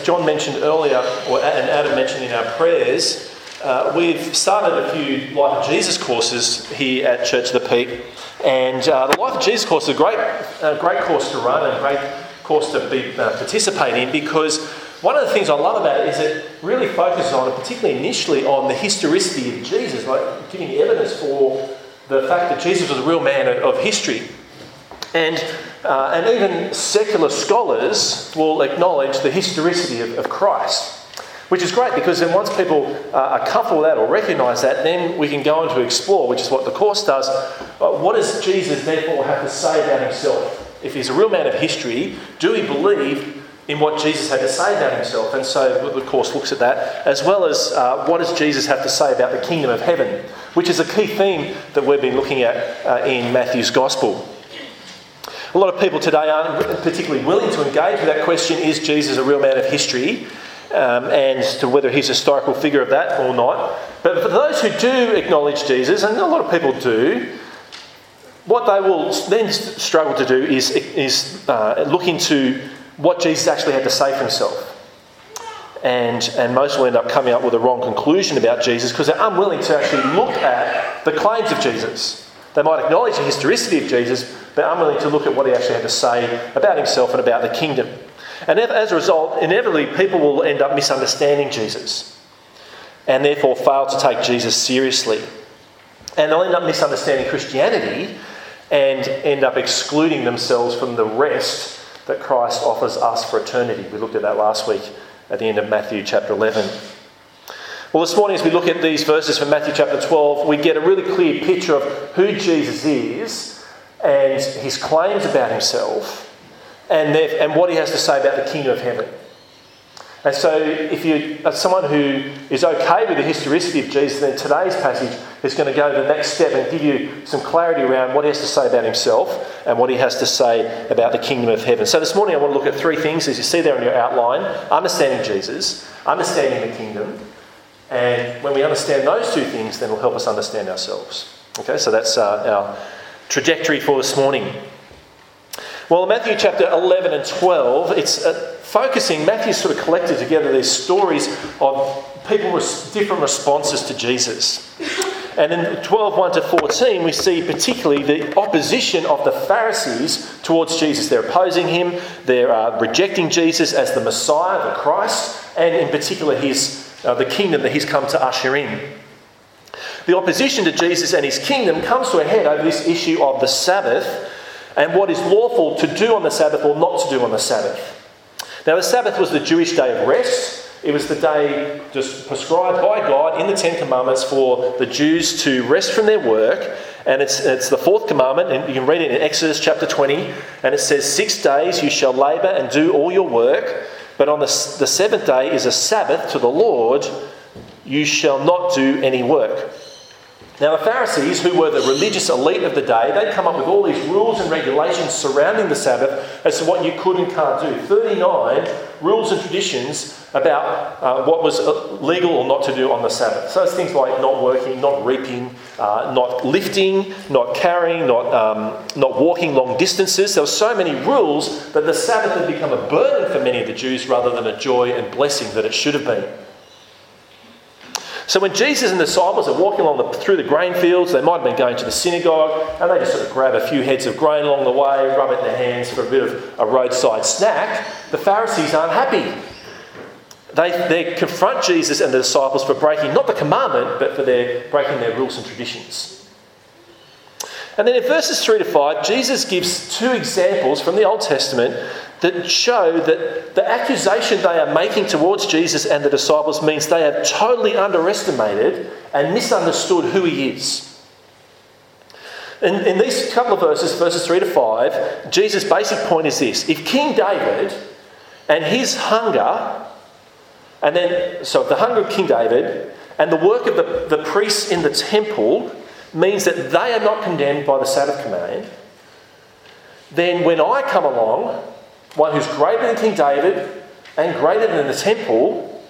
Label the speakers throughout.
Speaker 1: John mentioned earlier, and Adam mentioned in our prayers, we've started a few Life of Jesus courses here at Church of the Peak. And the Life of Jesus course is a great course to run and a great course to participate in, because one of the things I love about it is it really focuses on, and particularly initially, on the historicity of Jesus, like giving evidence for the fact that Jesus was a real man of history. And even secular scholars will acknowledge the historicity of Christ, which is great, because then once people are comfortable with that or recognise that, then we can go on to explore, which is what the course does. What does Jesus therefore have to say about himself? If he's a real man of history, do we believe in what Jesus had to say about himself? And so the course looks at that, as well as what does Jesus have to say about the kingdom of heaven, which is a key theme that we've been looking at in Matthew's Gospel. A lot of people today aren't particularly willing to engage with that question, is Jesus a real man of history? And to whether he's a historical figure of that or not. But for those who do acknowledge Jesus, and a lot of people do, what they will then struggle to do is look into what Jesus actually had to say for himself. And most will end up coming up with a wrong conclusion about Jesus because they're unwilling to actually look at the claims of Jesus. They might acknowledge the historicity of Jesus, but unwilling to look at what he actually had to say about himself and about the kingdom. And as a result, inevitably, people will end up misunderstanding Jesus and therefore fail to take Jesus seriously. And they'll end up misunderstanding Christianity and end up excluding themselves from the rest that Christ offers us for eternity. We looked at that last week at the end of Matthew chapter 11. Well, this morning as we look at these verses from Matthew chapter 12, we get a really clear picture of who Jesus is and his claims about himself, and what he has to say about the kingdom of heaven. And so if you are someone who is okay with the historicity of Jesus, then today's passage is going to go to the next step and give you some clarity around what he has to say about himself and what he has to say about the kingdom of heaven. So this morning I want to look at three things, as you see there in your outline: understanding Jesus, understanding the kingdom, and when we understand those two things, then it'll help us understand ourselves. Okay, so that's our trajectory for this morning. Well, in Matthew chapter 11 and 12, it's focusing, Matthew's sort of collected together these stories of people with different responses to Jesus. And in 12, 1 to 14, we see particularly the opposition of the Pharisees towards Jesus. They're opposing him, they're rejecting Jesus as the Messiah, the Christ, and in particular the kingdom that he's come to usher in. The opposition to Jesus and his kingdom comes to a head over this issue of the Sabbath, and what is lawful to do on the Sabbath or not to do on the Sabbath. Now, the Sabbath was the Jewish day of rest. It was the day just prescribed by God in the Ten Commandments for the Jews to rest from their work. And it's the fourth commandment, and you can read it in Exodus chapter 20. And it says, 6 days you shall labour and do all your work, but on the seventh day is a Sabbath to the Lord. You shall not do any work. Now, the Pharisees, who were the religious elite of the day, they'd come up with all these rules and regulations surrounding the Sabbath as to what you could and can't do. 39 rules and traditions about what was legal or not to do on the Sabbath. So it's things like not working, not reaping, not lifting, not carrying, not walking long distances. There were so many rules that the Sabbath had become a burden for many of the Jews rather than a joy and blessing that it should have been. So when Jesus and the disciples are walking through the grain fields, they might have been going to the synagogue, and they just sort of grab a few heads of grain along the way, rub it in their hands for a bit of a roadside snack. The Pharisees aren't happy. They confront Jesus and the disciples for breaking not the commandment, but for breaking their rules and traditions. And then in verses 3 to 5, Jesus gives two examples from the Old Testament that show that the accusation they are making towards Jesus and the disciples means they have totally underestimated and misunderstood who he is. In these couple of verses 3 to 5, Jesus' basic point is this: if King David and his hunger, the hunger of King David and the work of the priests in the temple means that they are not condemned by the Sabbath command, then when I come along, one who's greater than King David and greater than the temple,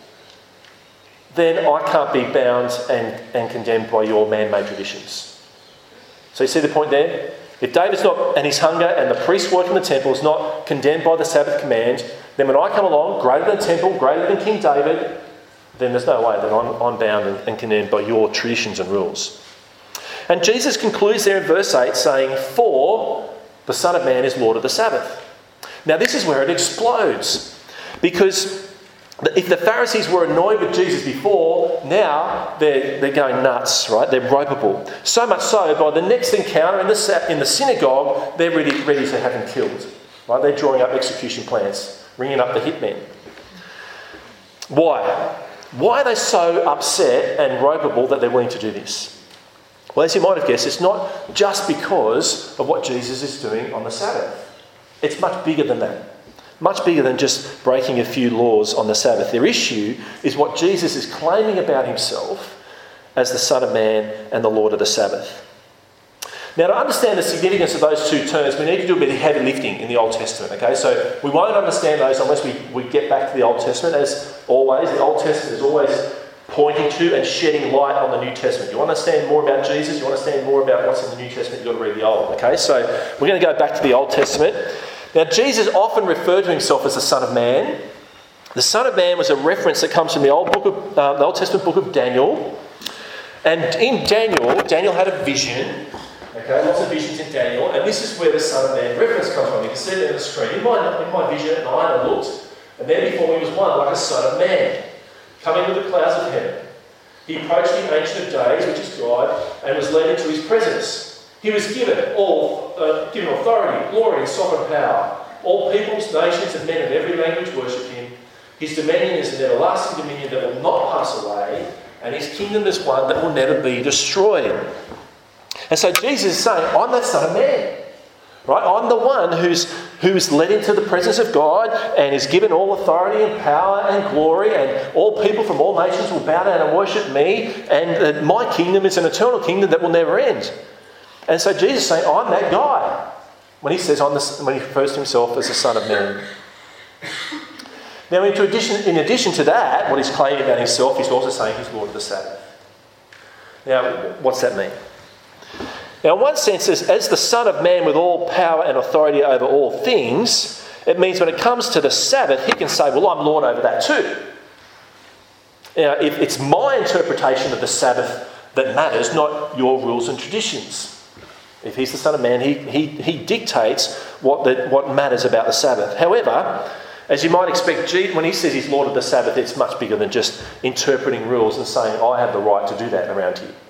Speaker 1: then I can't be bound and condemned by your man-made traditions. So you see the point there? If David's not, and his hunger and the priest's work in the temple is not condemned by the Sabbath command, then when I come along, greater than the temple, greater than King David, then there's no way that I'm bound and condemned by your traditions and rules. And Jesus concludes there in verse 8 saying, "For the Son of Man is Lord of the Sabbath." Now this is where it explodes. Because if the Pharisees were annoyed with Jesus before, now they're going nuts, right? They're ropeable. So much so, by the next encounter in the synagogue, they're ready to have him killed. Right? They're drawing up execution plans, ringing up the hitmen. Why? Why are they so upset and ropeable that they're willing to do this? Well, as you might have guessed, it's not just because of what Jesus is doing on the Sabbath. It's much bigger than that. Much bigger than just breaking a few laws on the Sabbath. Their issue is what Jesus is claiming about himself as the Son of Man and the Lord of the Sabbath. Now, to understand the significance of those two terms, we need to do a bit of heavy lifting in the Old Testament, okay? So we won't understand those unless we get back to the Old Testament. As always, the Old Testament is always pointing to and shedding light on the New Testament. You want to understand more about Jesus, you want to understand more about what's in the New Testament, you've got to read the Old, okay? So we're going to go back to the Old Testament. Now, Jesus often referred to himself as the Son of Man. The Son of Man was a reference that comes from the Old Testament book of Daniel. And in Daniel had a vision. Okay, lots of visions in Daniel, and this is where the Son of Man reference comes from. You can see it on the screen. In my vision at night I looked, and there before me was one like a Son of Man, coming with the clouds of heaven. He approached the Ancient of Days, which is God, and was led into his presence. He was given authority, glory, and sovereign power. All peoples, nations, and men of every language worship him. His dominion is an everlasting dominion that will not pass away, and his kingdom is one that will never be destroyed. And so Jesus is saying, I'm that Son of Man. Right? I'm the one who's led into the presence of God and is given all authority and power and glory, and all people from all nations will bow down and worship me, and my kingdom is an eternal kingdom that will never end. And so Jesus is saying, I'm that guy, when he refers to himself as the Son of Man. Now, in addition to that, what he's claiming about himself, he's also saying he's Lord of the Sabbath. Now, what's that mean? Now, in one sense, as the Son of Man with all power and authority over all things, it means when it comes to the Sabbath, he can say, well, I'm Lord over that too. Now, if it's my interpretation of the Sabbath that matters, not your rules and traditions. If he's the Son of Man, he dictates what matters about the Sabbath. However, as you might expect, when he says he's Lord of the Sabbath, it's much bigger than just interpreting rules and saying, I have the right to do that around here.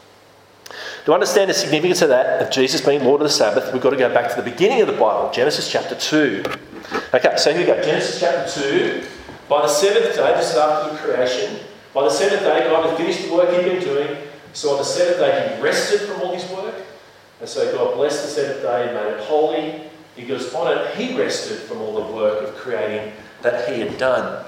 Speaker 1: To understand the significance of that, of Jesus being Lord of the Sabbath, we've got to go back to the beginning of the Bible, Genesis chapter 2. Okay, so here we go. Genesis chapter 2. By the seventh day, this is after the creation, by the seventh day, God had finished the work he'd been doing. So on the seventh day, he rested from all his work. And so God blessed the seventh day and made it holy, because on it, he rested from all the work of creating that he had done.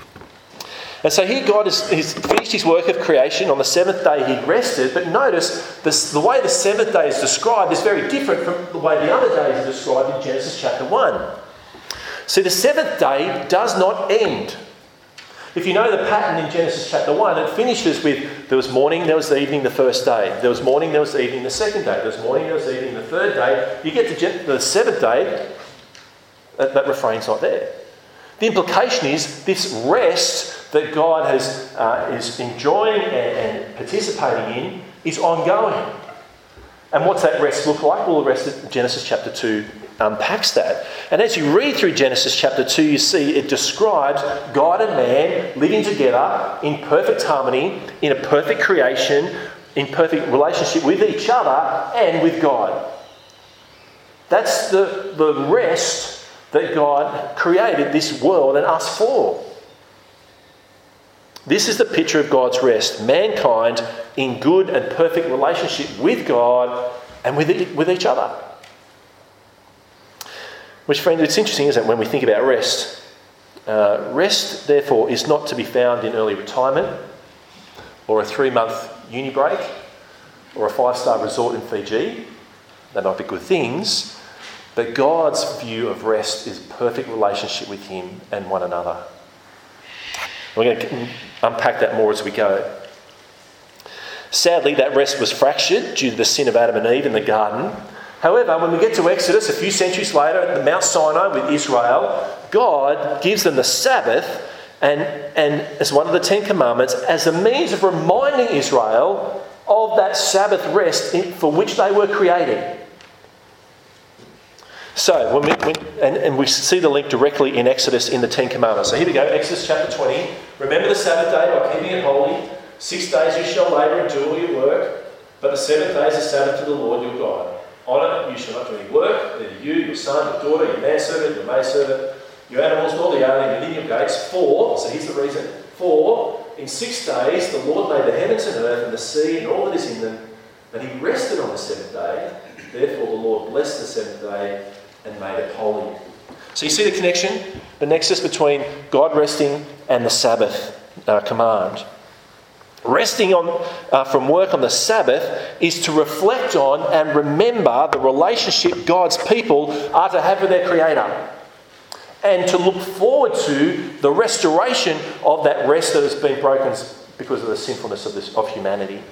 Speaker 1: And so here God has finished his work of creation. On the seventh day he rested. But notice the way the seventh day is described is very different from the way the other days are described in Genesis chapter 1. See, the seventh day does not end. If you know the pattern in Genesis chapter 1, it finishes with there was morning, there was evening the first day. There was morning, there was evening the second day. There was morning, there was evening the third day. You get to the seventh day, that refrain's not there. The implication is this rest that God is enjoying and participating in is ongoing. And what's that rest look like? Well, the rest of Genesis chapter 2 unpacks that. And as you read through Genesis chapter 2, you see it describes God and man living together in perfect harmony, in a perfect creation, in perfect relationship with each other and with God. That's the rest that God created this world and us for. This is the picture of God's rest. Mankind in good and perfect relationship with God and with each other. Which, friend, it's interesting, isn't it, when we think about rest. Rest, therefore, is not to be found in early retirement or a 3-month uni break or a 5-star resort in Fiji. They might be good things, but God's view of rest is perfect relationship with him and one another. We're going to unpack that more as we go. Sadly, that rest was fractured due to the sin of Adam and Eve in the garden. However, when we get to Exodus, a few centuries later, at Mount Sinai with Israel, God gives them the Sabbath and as one of the Ten Commandments as a means of reminding Israel of that Sabbath rest for which they were created. So, we see the link directly in Exodus in the Ten Commandments. So here we go, Exodus chapter 20. Remember the Sabbath day by keeping it holy. 6 days you shall labour and do all your work, but the 7th day is a Sabbath to the Lord your God. On it you shall not do any work, neither you, your son, your daughter, your manservant, your maidservant, your animals, nor the alien within your gates. For, so here's the reason, for in 6 days the Lord made the heavens and earth and the sea and all that is in them, and he rested on the 7th day. Therefore the Lord blessed the 7th day and made it holy. So you see the connection, the nexus between God resting and the Sabbath command. Resting from work on the Sabbath is to reflect on and remember the relationship God's people are to have with their Creator, and to look forward to the restoration of that rest that has been broken because of the sinfulness of humanity.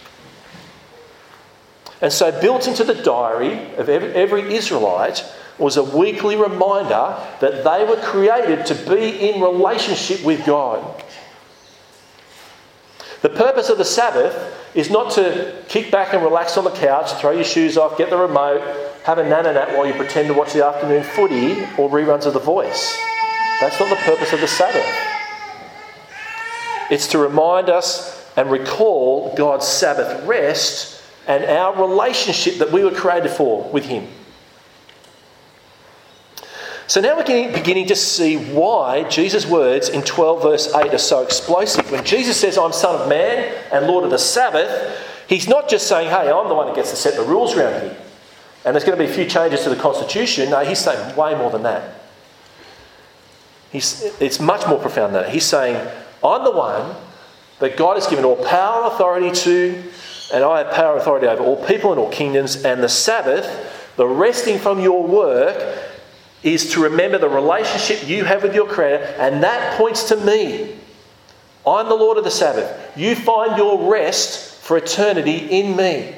Speaker 1: And so built into the diary of every Israelite was a weekly reminder that they were created to be in relationship with God. The purpose of the Sabbath is not to kick back and relax on the couch, throw your shoes off, get the remote, have a nap while you pretend to watch the afternoon footy or reruns of The Voice. That's not the purpose of the Sabbath. It's to remind us and recall God's Sabbath rest and our relationship that we were created for with Him. So now we're beginning to see why Jesus' words in 12 verse 8 are so explosive. When Jesus says, I'm Son of Man and Lord of the Sabbath, He's not just saying, hey, I'm the one that gets to set the rules around here. And there's going to be a few changes to the Constitution. No, He's saying way more than that. It's much more profound than that. He's saying, I'm the one that God has given all power and authority to, and I have power and authority over all people and all kingdoms, and the Sabbath, the resting from your work, is to remember the relationship you have with your Creator, and that points to me. I'm the Lord of the Sabbath. You find your rest for eternity in me.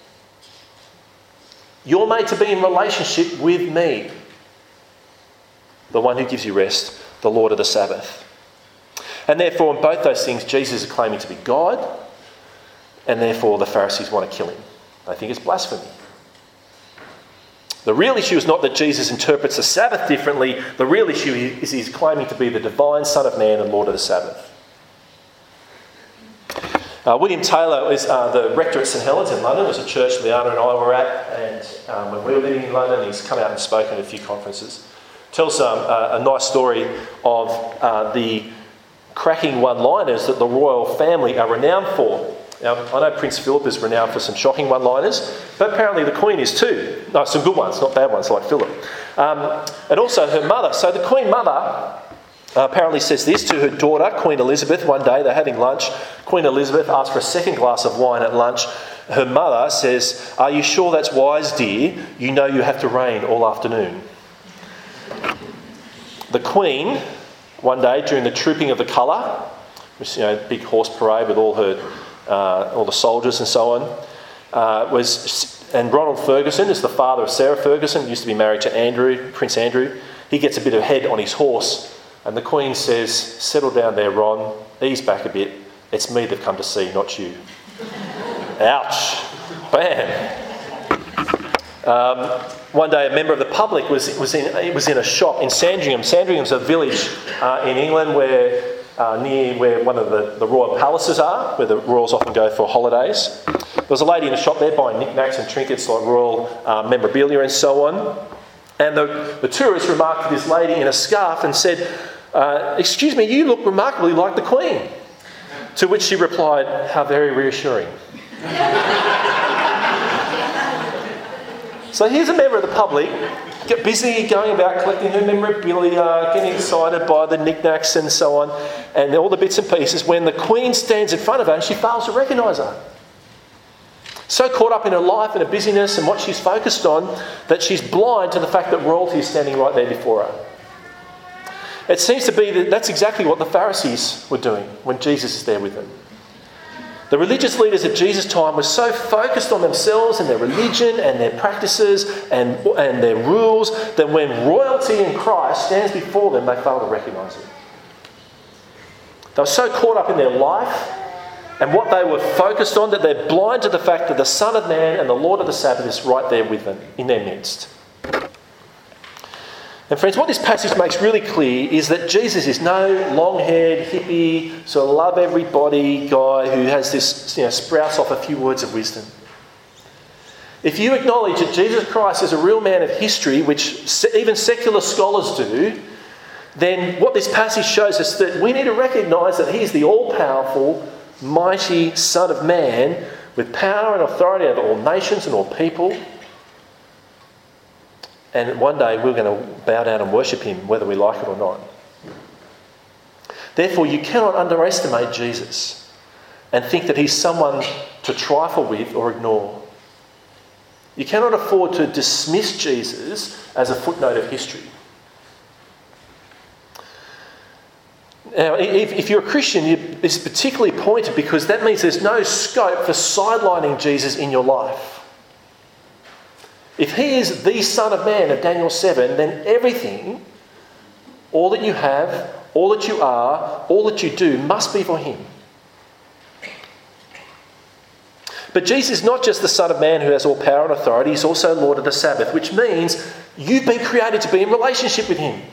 Speaker 1: You're made to be in relationship with me, the one who gives you rest, the Lord of the Sabbath. And therefore, in both those things, Jesus is claiming to be God, and therefore the Pharisees want to kill him. They think it's blasphemy. The real issue is not that Jesus interprets the Sabbath differently. The real issue is he's claiming to be the divine Son of Man and Lord of the Sabbath. William Taylor is the rector at St Helens in London. It was a church Liana and I were at, and when we were living in London, he's come out and spoken at a few conferences. Tells a nice story of the cracking one-liners that the royal family are renowned for. Now, I know Prince Philip is renowned for some shocking one-liners, but apparently the Queen is too. No, some good ones, not bad ones like Philip. And also her mother. So the Queen Mother apparently says this to her daughter, Queen Elizabeth. One day they're having lunch. Queen Elizabeth asks for a second glass of wine at lunch. Her mother says, "Are you sure that's wise, dear? You know you have to reign all afternoon." The Queen, one day during the trooping of the colour, which, big horse parade with all the soldiers and so on, and Ronald Ferguson is the father of Sarah Ferguson, used to be married to Prince Andrew. He gets a bit of head on his horse, and the Queen says, "Settle down there, Ron, ease back a bit. It's me they've come to see, not you." Ouch. Bam. One day a member of the public was in a shop in Sandringham. Sandringham's a village in England near where one of the royal palaces are, where the royals often go for holidays. There was a lady in the shop there buying knickknacks and trinkets like royal memorabilia and so on. And the tourist remarked to this lady in a scarf and said, "Excuse me, you look remarkably like the Queen." To which she replied, "How very reassuring." So here's a member of the public, get busy going about collecting her memorabilia, getting excited by the knickknacks and so on, and all the bits and pieces, when the Queen stands in front of her and she fails to recognise her. So caught up in her life and her busyness and what she's focused on that she's blind to the fact that royalty is standing right there before her. It seems to be that's exactly what the Pharisees were doing when Jesus is there with them. The religious leaders at Jesus' time were so focused on themselves and their religion and their practices and their rules that when royalty in Christ stands before them, they fail to recognise it. They were so caught up in their life and what they were focused on that they're blind to the fact that the Son of Man and the Lord of the Sabbath is right there with them, in their midst. And friends, what this passage makes really clear is that Jesus is no long-haired, hippie, sort of love everybody guy who has this, sprouts off a few words of wisdom. If you acknowledge that Jesus Christ is a real man of history, which even secular scholars do, then what this passage shows us that we need to recognise that he is the all-powerful, mighty Son of Man with power and authority over all nations and all people. And one day we're going to bow down and worship him, whether we like it or not. Therefore, you cannot underestimate Jesus and think that he's someone to trifle with or ignore. You cannot afford to dismiss Jesus as a footnote of history. Now, if you're a Christian, it's particularly pointed because that means there's no scope for sidelining Jesus in your life. If he is the Son of Man of Daniel 7, then everything, all that you have, all that you are, all that you do must be for him. But Jesus is not just the Son of Man who has all power and authority, he's also Lord of the Sabbath, which means you've been created to be in relationship with him.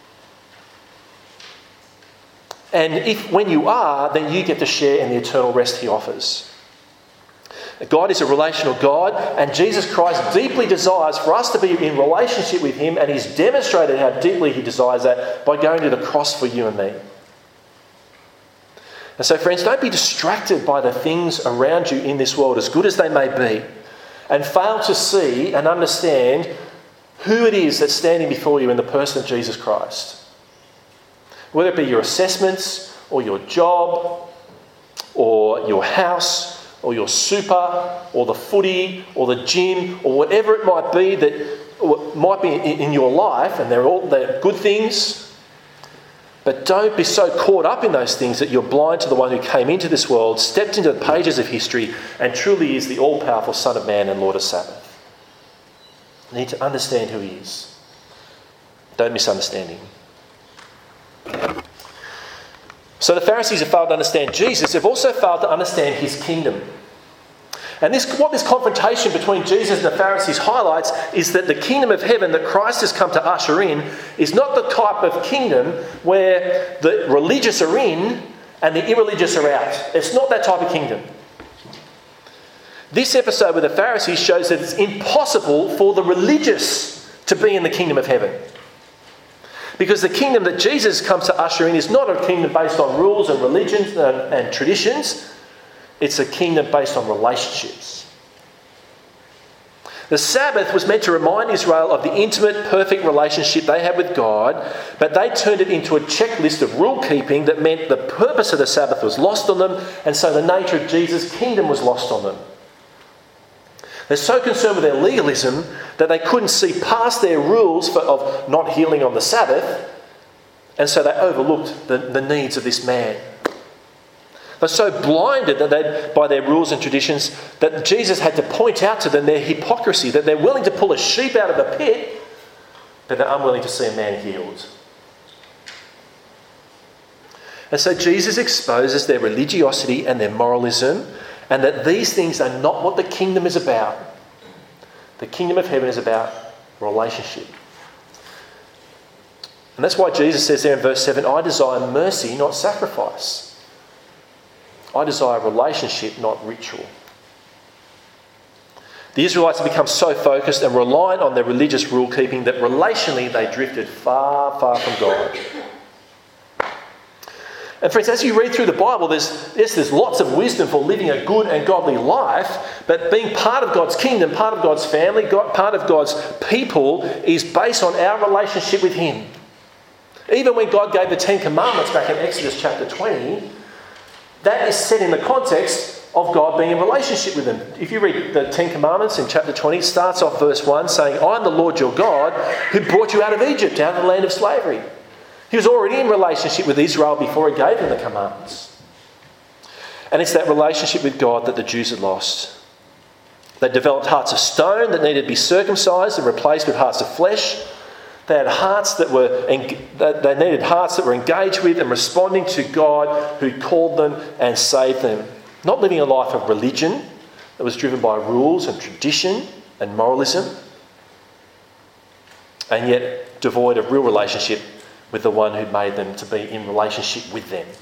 Speaker 1: And when you are, then you get to share in the eternal rest he offers. God is a relational God, and Jesus Christ deeply desires for us to be in relationship with him, and he's demonstrated how deeply he desires that by going to the cross for you and me. And so, friends, don't be distracted by the things around you in this world, as good as they may be, and fail to see and understand who it is that's standing before you in the person of Jesus Christ. Whether it be your assessments, or your job, or your house, or your super, or the footy, or the gym, or whatever it might be that might be in your life, and they're good things. But don't be so caught up in those things that you're blind to the one who came into this world, stepped into the pages of history, and truly is the all-powerful Son of Man and Lord of Sabbath. You need to understand who he is. Don't misunderstand him. So the Pharisees have failed to understand Jesus. They've also failed to understand his kingdom. And what this confrontation between Jesus and the Pharisees highlights is that the kingdom of heaven that Christ has come to usher in is not the type of kingdom where the religious are in and the irreligious are out. It's not that type of kingdom. This episode with the Pharisees shows that it's impossible for the religious to be in the kingdom of heaven. Because the kingdom that Jesus comes to usher in is not a kingdom based on rules and religions and traditions. It's a kingdom based on relationships. The Sabbath was meant to remind Israel of the intimate, perfect relationship they had with God, but they turned it into a checklist of rule keeping that meant the purpose of the Sabbath was lost on them, and so the nature of Jesus' kingdom was lost on them. They're so concerned with their legalism that they couldn't see past their rules of not healing on the Sabbath, and so they overlooked the needs of this man. They're so blinded by their rules and traditions that Jesus had to point out to them their hypocrisy, that they're willing to pull a sheep out of the pit, but they're unwilling to see a man healed. And so Jesus exposes their religiosity and their moralism, and that these things are not what the kingdom is about. The kingdom of heaven is about relationship. And that's why Jesus says there in verse 7, I desire mercy, not sacrifice. I desire relationship, not ritual. The Israelites have become so focused and reliant on their religious rule keeping that relationally they drifted far, far from God. And friends, as you read through the Bible, there's lots of wisdom for living a good and godly life, but being part of God's kingdom, part of God's family, part of God's people is based on our relationship with him. Even when God gave the Ten Commandments back in Exodus chapter 20, that is set in the context of God being in relationship with them. If you read the Ten Commandments in chapter 20, it starts off verse 1 saying, I am the Lord your God who brought you out of Egypt, out of the land of slavery. He was already in relationship with Israel before he gave them the commandments. And it's that relationship with God that the Jews had lost. They developed hearts of stone that needed to be circumcised and replaced with hearts of flesh. They had hearts they needed hearts that were engaged with and responding to God who called them and saved them. Not living a life of religion that was driven by rules and tradition and moralism, and yet devoid of real relationship with the one who made them to be in relationship with them.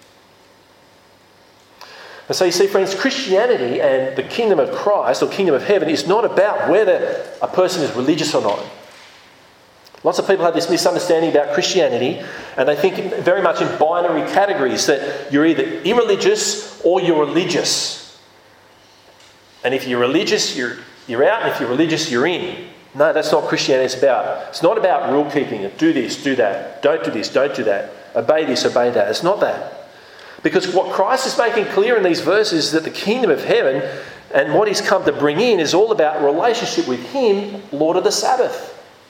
Speaker 1: And so you see, friends, Christianity and the kingdom of Christ or kingdom of heaven is not about whether a person is religious or not. Lots of people have this misunderstanding about Christianity, and they think very much in binary categories, that you're either irreligious or you're religious. And if you're religious, you're out, and if you're religious, you're in. No, that's not what Christianity is about. It's not about rule keeping. Do this, do that. Don't do this, don't do that. Obey this, obey that. It's not that. Because what Christ is making clear in these verses is that the kingdom of heaven and what he's come to bring in is all about relationship with him, Lord of the Sabbath.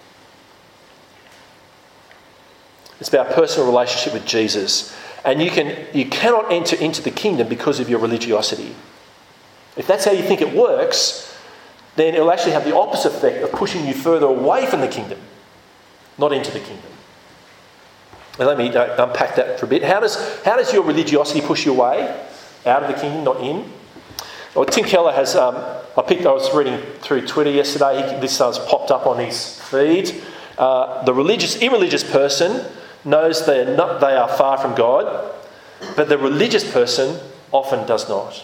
Speaker 1: It's about personal relationship with Jesus. And you cannot enter into the kingdom because of your religiosity. If that's how you think it works, then it'll actually have the opposite effect of pushing you further away from the kingdom, not into the kingdom. Now let me unpack that for a bit. How does your religiosity push you away out of the kingdom, not in? Well, Tim Keller has, I was reading through Twitter yesterday, this has popped up on his feed. The irreligious person knows they are far from God, but the religious person often does not.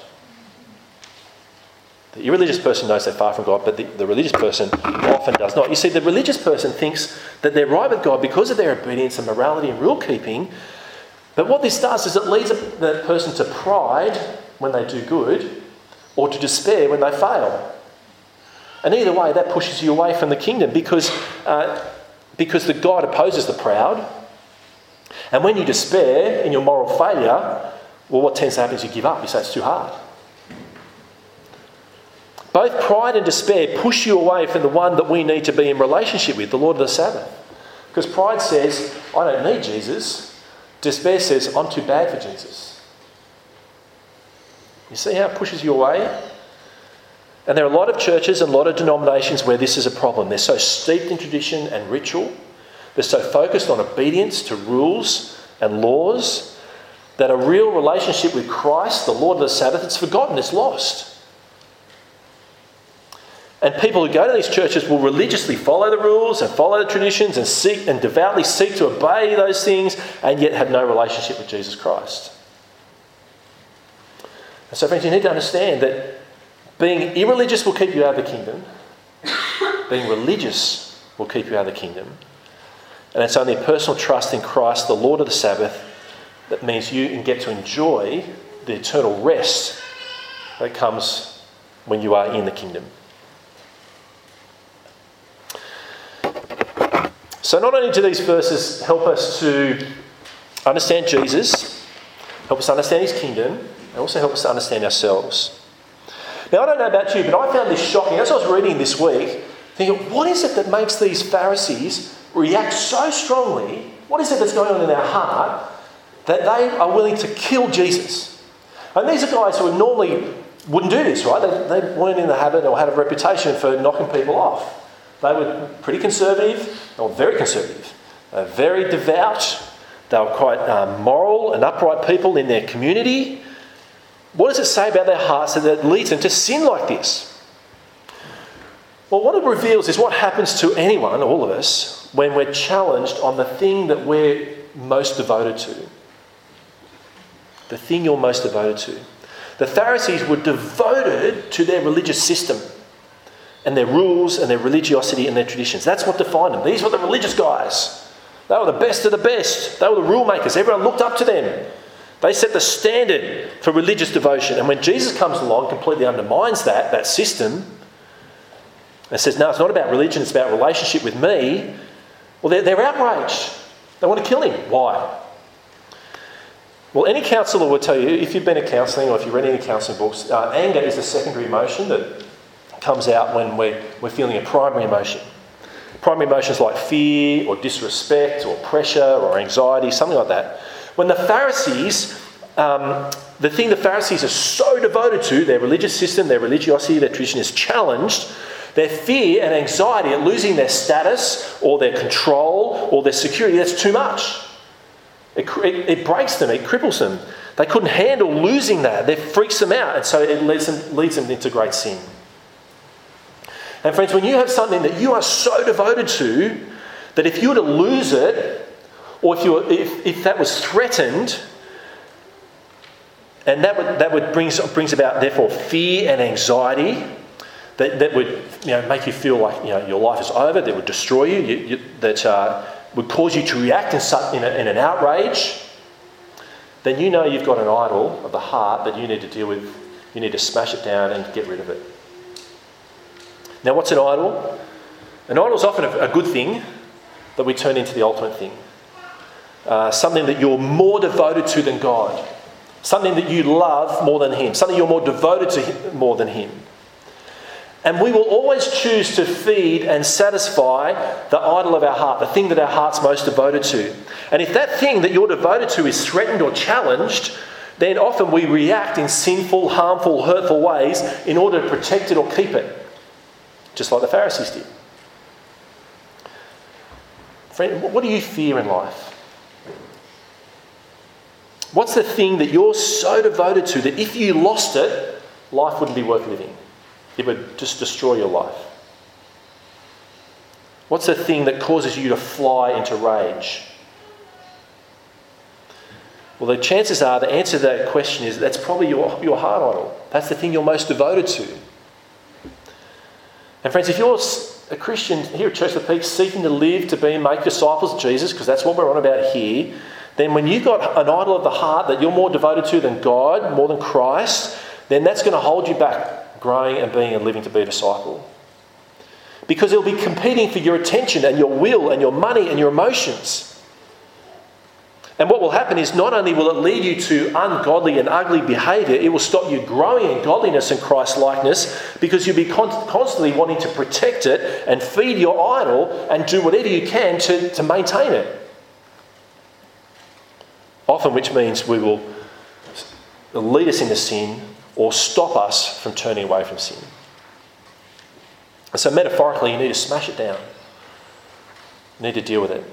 Speaker 1: The irreligious person knows they're far from God, but the religious person often does not. You see, the religious person thinks that they're right with God because of their obedience and morality and rule keeping, but what this does is it leads the person to pride when they do good, or to despair when they fail. And either way, that pushes you away from the kingdom because the God opposes the proud. And when you despair in your moral failure, well, what tends to happen is you give up. You say it's too hard. Both pride and despair push you away from the one that we need to be in relationship with, the Lord of the Sabbath. Because pride says, I don't need Jesus. Despair says, I'm too bad for Jesus. You see how it pushes you away? And there are a lot of churches and a lot of denominations where this is a problem. They're so steeped in tradition and ritual. They're so focused on obedience to rules and laws that a real relationship with Christ, the Lord of the Sabbath, it's forgotten, it's lost. And people who go to these churches will religiously follow the rules and follow the traditions and seek and devoutly seek to obey those things, and yet have no relationship with Jesus Christ. And so, friends, you need to understand that being irreligious will keep you out of the kingdom. Being religious will keep you out of the kingdom. And it's only personal trust in Christ, the Lord of the Sabbath, that means you can get to enjoy the eternal rest that comes when you are in the kingdom. So not only do these verses help us to understand Jesus, help us understand his kingdom, they also help us to understand ourselves. Now, I don't know about you, but I found this shocking. As I was reading this week, thinking, what is it that makes these Pharisees react so strongly? What is it that's going on in their heart that they are willing to kill Jesus? And these are guys who normally wouldn't do this, right? They weren't in the habit or had a reputation for knocking people off. They were pretty conservative, or very conservative. They were very devout. They were quite moral and upright people in their community. What does it say about their hearts that leads them to sin like this? Well, what it reveals is what happens to anyone, all of us, when we're challenged on the thing that we're most devoted to. The thing you're most devoted to. The Pharisees were devoted to their religious system and their rules and their religiosity and their traditions. That's what defined them. These were the religious guys. They were the best of the best. They were the rule makers. Everyone looked up to them. They set the standard for religious devotion. And when Jesus comes along, completely undermines that system, and says, no, it's not about religion, it's about relationship with me, well, they're outraged. They want to kill him. Why? Well, any counsellor will tell you, if you've been to counselling or if you've read any counselling books, anger is a secondary emotion that comes out when we're feeling a primary emotion. Primary emotions like fear or disrespect or pressure or anxiety, something like that. When the Pharisees the thing the Pharisees are so devoted to, their religious system, their religiosity, their tradition, is challenged, their fear and anxiety at losing their status or their control or their security, that's too much. It breaks them, it cripples them. They couldn't handle losing that. It freaks them out, and so it leads them into great sin. And friends, when you have something that you are so devoted to that if you were to lose it, or if that was threatened, and that brings about therefore fear and anxiety, that would make you feel like your life is over, that would destroy you, that would cause you to react in an outrage, then you know you've got an idol of the heart that you need to deal with. You need to smash it down and get rid of it. Now, what's an idol? An idol is often a good thing that we turn into the ultimate thing. Something that you're more devoted to than God. Something that you love more than Him. Something you're more devoted to more than Him. And we will always choose to feed and satisfy the idol of our heart, the thing that our heart's most devoted to. And if that thing that you're devoted to is threatened or challenged, then often we react in sinful, harmful, hurtful ways in order to protect it or keep it. Just like the Pharisees did. Friend, what do you fear in life? What's the thing that you're so devoted to that if you lost it, life wouldn't be worth living? It would just destroy your life. What's the thing that causes you to fly into rage? Well, the chances are the answer to that question is that's probably your heart idol. That's the thing you're most devoted to. And friends, if you're a Christian here at Church of the Peak seeking to live, to be and make disciples of Jesus, because that's what we're on about here, then when you've got an idol of the heart that you're more devoted to than God, more than Christ, then that's going to hold you back growing and being and living to be a disciple. Because it'll be competing for your attention and your will and your money and your emotions. And what will happen is not only will it lead you to ungodly and ugly behaviour, it will stop you growing in godliness and Christ-likeness because you'll be constantly wanting to protect it and feed your idol and do whatever you can to maintain it. Often which means we will lead us into sin or stop us from turning away from sin. And so metaphorically, you need to smash it down. You need to deal with it.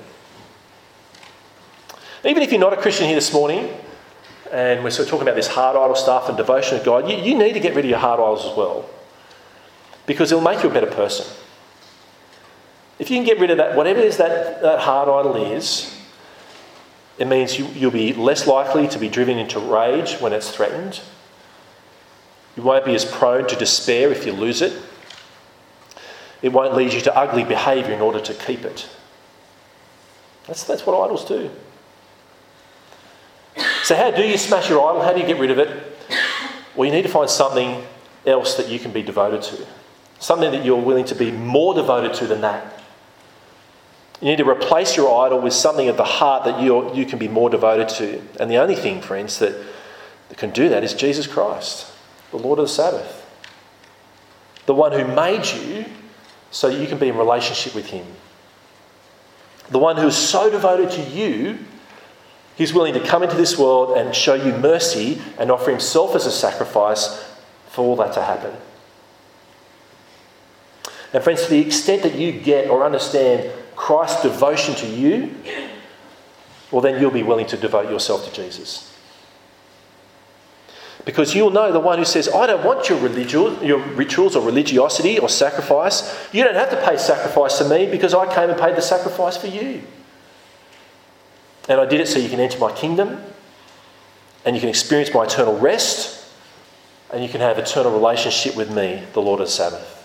Speaker 1: Even if you're not a Christian here this morning, and we're sort of talking about this heart idol stuff and devotion to God, you need to get rid of your heart idols as well. Because it'll make you a better person. If you can get rid of that, whatever it is that heart idol is, it means you'll be less likely to be driven into rage when it's threatened. You won't be as prone to despair if you lose it. It won't lead you to ugly behaviour in order to keep it. That's what idols do. So how do you smash your idol? How do you get rid of it? Well, you need to find something else that you can be devoted to. Something that you're willing to be more devoted to than that. You need to replace your idol with something of the heart that you can be more devoted to. And the only thing, friends, that can do that is Jesus Christ, the Lord of the Sabbath. The one who made you so that you can be in relationship with Him. The one who is so devoted to you, He's willing to come into this world and show you mercy and offer Himself as a sacrifice for all that to happen. And friends, to the extent that you get or understand Christ's devotion to you, well then you'll be willing to devote yourself to Jesus. Because you'll know the one who says, I don't want your rituals or religiosity or sacrifice. You don't have to pay sacrifice to me because I came and paid the sacrifice for you. And I did it so you can enter my kingdom and you can experience my eternal rest and you can have eternal relationship with me, the Lord of the Sabbath.